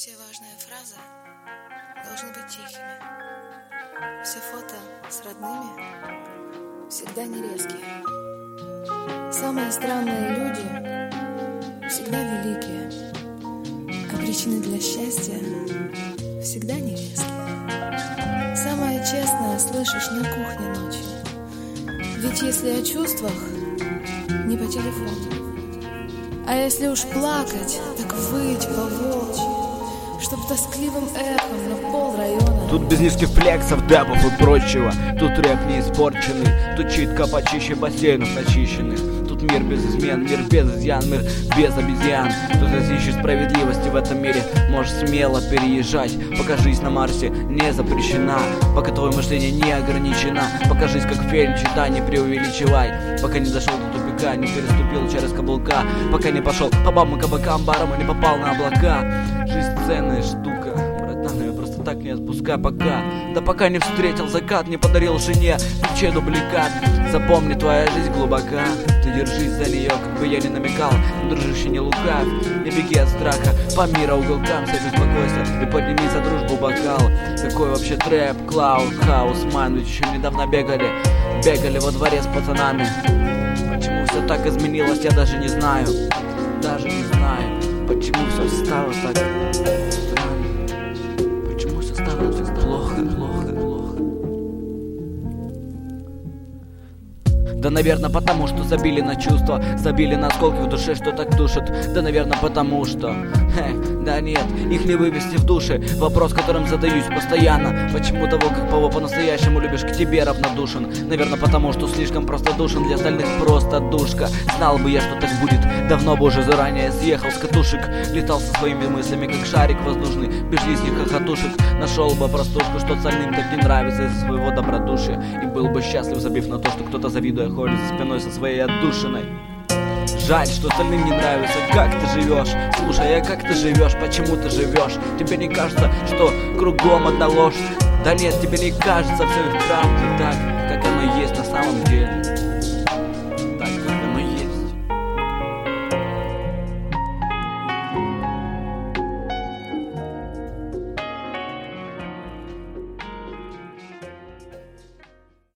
Все важные фразы должны быть тихими. Все фото с родными всегда нерезкие. Самые странные люди всегда великие, а причины для счастья всегда нерезкие. Самое честное слышишь на кухне ночью. Ведь если о чувствах, не по телефону. А если уж плакать, так выть по-волчьи, чтоб тоскливым эхом на пол района. Тут без низких флексов, дэбов и прочего. Тут рэп не испорченный, тут читка почище бассейнов начищенных. Тут мир без измен, мир без изъян, мир без обезьян. Тут разыщешь справедливости в этом мире, можешь смело переезжать. Пока жизнь на Марсе не запрещена, пока твое мышление не ограничено, пока жизнь как фильм, читай, не преувеличивай. Пока не дошел до тупика, не переступил через каблука, пока не пошел по бабам и кабакам, барам и не попал на облака. Жизнь ценная штука, братан, ее просто так не отпускай пока. Да пока не встретил закат, не подарил жене ключей дубликат. Запомни, твоя жизнь глубока, ты держись за нее, как бы я ни намекал. Дружище, не лукавь, не беги от страха, по миру уголкам, сядь, успокойся и подними за дружбу бокал. Какой вообще трэп, клауд, хаус, ман, ведь еще недавно бегали во дворе с пацанами. Почему все так изменилось, я даже не знаю, почему все стало так странно, почему все стало плохо. Да, наверное, потому что забили на чувства, забили на осколки в душе, что так душит. Да, наверное, потому что да нет, их не вывести в душе. Вопрос, которым задаюсь постоянно: почему того, кого по-настоящему любишь, к тебе равнодушен? Наверное, потому что слишком простодушен, для остальных просто душка. Знал бы я, что так будет, давно бы уже заранее съехал с катушек. Летал со своими мыслями, как шарик воздушный, без лишних хохотушек. Нашел бы простушку, что остальным так не нравится из-за своего добродушия, и был бы счастлив, забив на то, что кто-то, завидуя, ходит за спиной со своей отдушиной. Жаль, что остальным не нравится, как ты живешь. Слушай, а как ты живешь, почему ты живешь? Тебе не кажется, что кругом одна ложь? Да нет, тебе не кажется все и в правде так, как оно есть на самом деле?